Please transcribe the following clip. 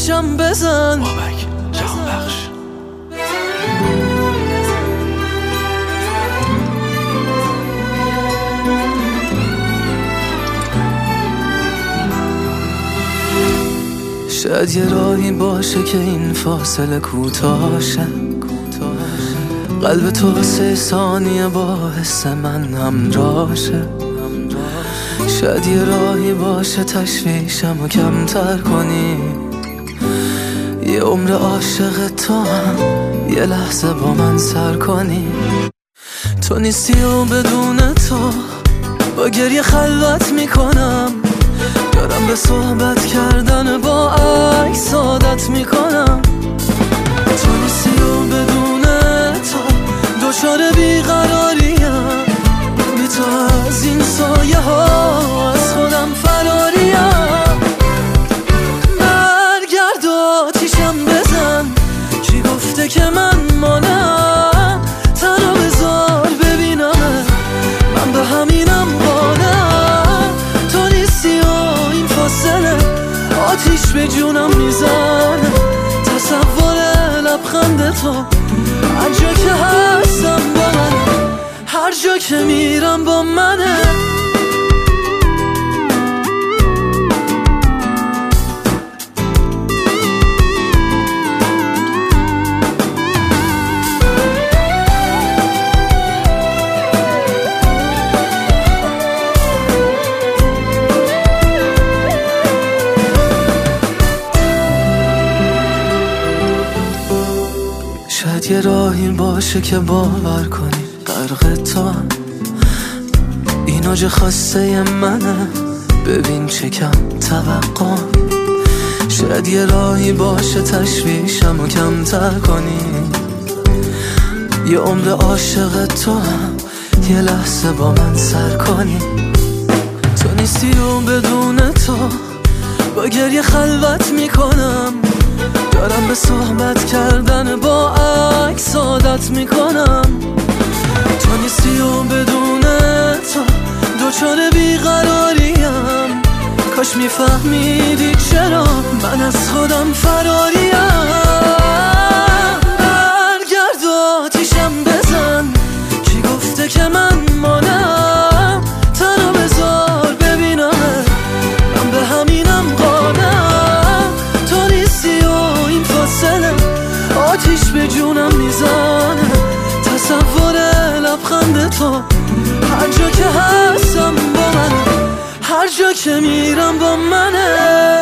آتیشم بزن. بابک جهان بخش. شاید یه راهی باشه که این فاصله کوتاه شه، قلب تو واسه ثانیه با حس من همراه شه. شاید یه راهی باشه تشویشم و کمتر کنی، یه عمر عاشق تو هم یه لحظه با من سر کنی. تو نیستی و بدون تو با گریه خلوت میکنم، دارم به صحبت کردن با عکس عادت میکنم. تو نیستی و بدون تو دچار بیقراریم، بی تو از این سایه ها از خودم فراریم. برگرد و آتیشم بزن، کی گفته که من مانم؟ تنها بذار ببینم من به همینم قانم. تو نیستی و این فاصله آتیش به جونم میزنه، تصور لبخند تو هر جا که هستم با من، هر جا که میرم با منه. شاید یه راهی باشه که باور کنی غرق تو هم، این اوج خواسته منه، ببین چه کم توقع. شاید یه راهی باشه تشویشم و کمتر کنی، یه عمر عاشق تو هم یه لحظه با من سر کنی. تو نیستی و بدون تو با گریه خلوت میکنم، دارم به صحبت کردن با عکس عادت میکنم. تو نیستی و بدون تو دچار بیقراریم، کاش میفهمیدی چرا من از خودم فراریم. برگرد و آتیشم بزن، کی گفته که من مانم؟ تنها بذار ببینم من به همینم قانم. تو نیستی و این فاصله آتیش به جونم میزنه، تصور لبخند تو هر جا که هستم با من، هر جا که میرم با منه.